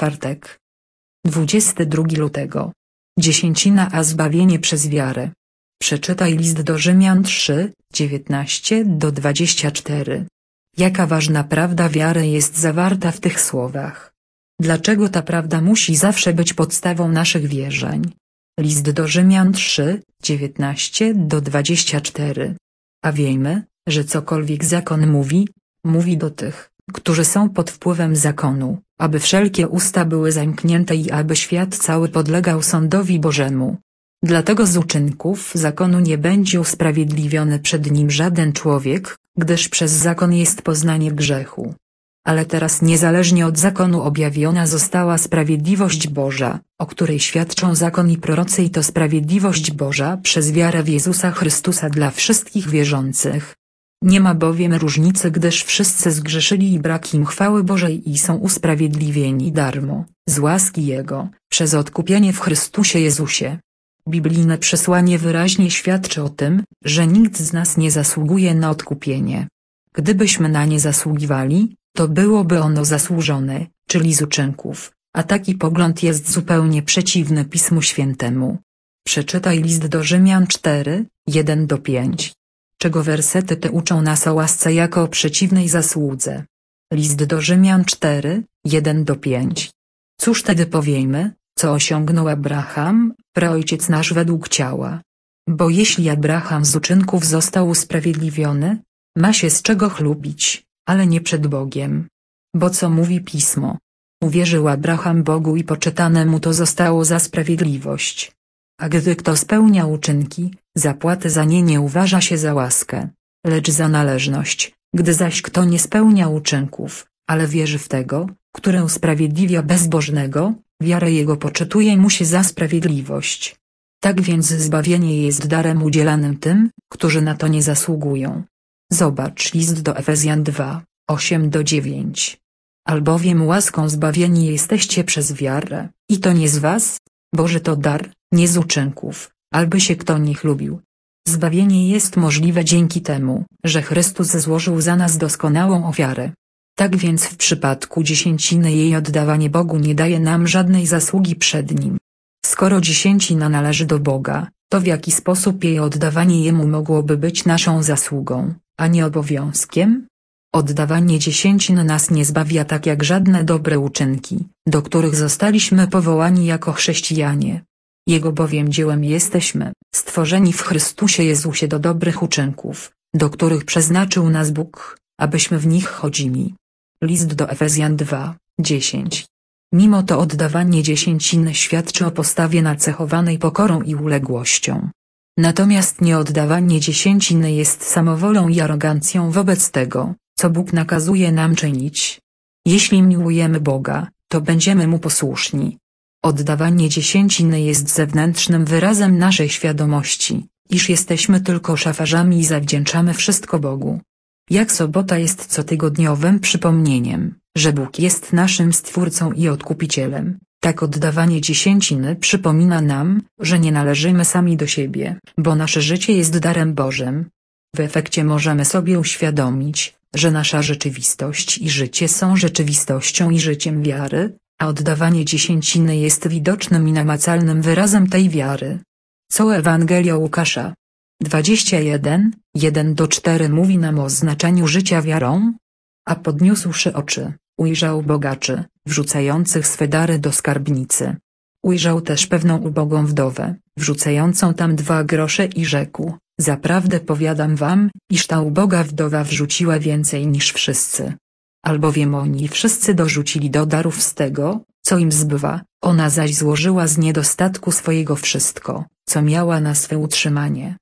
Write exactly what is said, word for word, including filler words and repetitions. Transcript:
czwartek. dwudziestego drugiego lutego. Dziesięcina a zbawienie przez wiarę. Przeczytaj list do Rzymian trzy, dziewiętnaście do dwudziestego czwartego. Jaka ważna prawda wiary jest zawarta w tych słowach. Dlaczego ta prawda musi zawsze być podstawą naszych wierzeń? List do Rzymian trzy, dziewiętnaście do dwudziestego czwartego. A wiemy, że cokolwiek zakon mówi, mówi do tych, którzy są pod wpływem zakonu, aby wszelkie usta były zamknięte i aby świat cały podlegał sądowi Bożemu. Dlatego z uczynków zakonu nie będzie usprawiedliwiony przed nim żaden człowiek, gdyż przez zakon jest poznanie grzechu. Ale teraz niezależnie od zakonu objawiona została sprawiedliwość Boża, o której świadczą zakon i prorocy, i to sprawiedliwość Boża przez wiarę w Jezusa Chrystusa dla wszystkich wierzących. Nie ma bowiem różnicy, gdyż wszyscy zgrzeszyli i brak im chwały Bożej i są usprawiedliwieni darmo, z łaski Jego, przez odkupienie w Chrystusie Jezusie. Biblijne przesłanie wyraźnie świadczy o tym, że nikt z nas nie zasługuje na odkupienie. Gdybyśmy na nie zasługiwali, to byłoby ono zasłużone, czyli z uczynków, a taki pogląd jest zupełnie przeciwny Pismu Świętemu. Przeczytaj list do Rzymian cztery, jeden do pięciu. Czego wersety te uczą nas o łasce jako o przeciwnej zasłudze. List do Rzymian cztery, jeden do pięciu. Cóż tedy powiemy, co osiągnął Abraham, praojciec nasz według ciała? Bo jeśli Abraham z uczynków został usprawiedliwiony, ma się z czego chlubić, ale nie przed Bogiem. Bo co mówi Pismo? Uwierzył Abraham Bogu i poczytane mu to zostało za sprawiedliwość. A gdy kto spełnia uczynki, zapłaty za nie nie uważa się za łaskę, lecz za należność, gdy zaś kto nie spełnia uczynków, ale wierzy w tego, który usprawiedliwia bezbożnego, wiarę jego poczytuje mu się za sprawiedliwość. Tak więc zbawienie jest darem udzielanym tym, którzy na to nie zasługują. Zobacz list do Efezjan dwa, osiem do dziewięciu. Albowiem łaską zbawieni jesteście przez wiarę, i to nie z was, Boży to dar, nie z uczynków, alby się kto nie chlubił. Zbawienie jest możliwe dzięki temu, że Chrystus złożył za nas doskonałą ofiarę. Tak więc w przypadku dziesięciny jej oddawanie Bogu nie daje nam żadnej zasługi przed Nim. Skoro dziesięcina należy do Boga, to w jaki sposób jej oddawanie Jemu mogłoby być naszą zasługą, a nie obowiązkiem? Oddawanie dziesięcin nas nie zbawia tak jak żadne dobre uczynki, do których zostaliśmy powołani jako chrześcijanie. Jego bowiem dziełem jesteśmy, stworzeni w Chrystusie Jezusie do dobrych uczynków, do których przeznaczył nas Bóg, abyśmy w nich chodzili. List do Efezjan dwa, dziesięć. Mimo to oddawanie dziesięciny świadczy o postawie nacechowanej pokorą i uległością. Natomiast nieoddawanie dziesięciny jest samowolą i arogancją wobec tego, co Bóg nakazuje nam czynić. Jeśli miłujemy Boga, to będziemy Mu posłuszni. Oddawanie dziesięciny jest zewnętrznym wyrazem naszej świadomości, iż jesteśmy tylko szafarzami i zawdzięczamy wszystko Bogu. Jak sobota jest cotygodniowym przypomnieniem, że Bóg jest naszym Stwórcą i Odkupicielem, tak oddawanie dziesięciny przypomina nam, że nie należymy sami do siebie, bo nasze życie jest darem Bożym. W efekcie możemy sobie uświadomić, że nasza rzeczywistość i życie są rzeczywistością i życiem wiary, a oddawanie dziesięciny jest widocznym i namacalnym wyrazem tej wiary. Co Ewangelia Łukasza dwadzieścia jeden, jeden do czterech mówi nam o znaczeniu życia wiarą? A podniósłszy oczy, ujrzał bogaczy, wrzucających swe dary do skarbnicy. Ujrzał też pewną ubogą wdowę, wrzucającą tam dwa grosze i rzekł: zaprawdę powiadam wam, iż ta uboga wdowa wrzuciła więcej niż wszyscy. Albowiem oni wszyscy dorzucili do darów z tego, co im zbywa, ona zaś złożyła z niedostatku swojego wszystko, co miała na swe utrzymanie.